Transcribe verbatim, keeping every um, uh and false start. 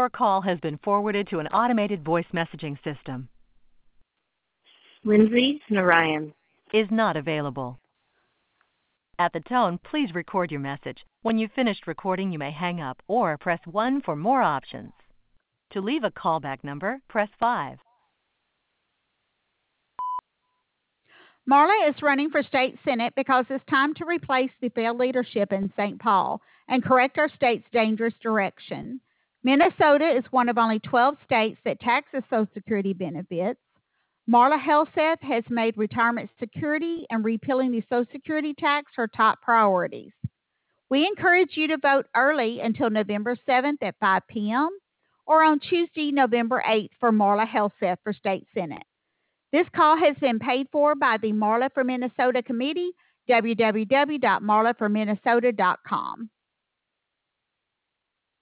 Your call has been forwarded to an automated voice messaging system. Lindsay Narayan Is not available. At the tone, please record your message. When you've finished recording, you may hang up or press one for more options. To leave a callback number, press five. Marla is running for state senate because it's time to replace the failed leadership in Saint Paul and correct our state's dangerous direction. Minnesota is one of only twelve states that taxes Social Security benefits. Marla Helseth has made retirement security and repealing the Social Security tax her top priorities. We encourage you to vote early until November seventh at five p.m. or on Tuesday, November eighth for Marla Helseth for state senate. This call has been paid for by the Marla for Minnesota Committee, w w w dot marla for minnesota dot com.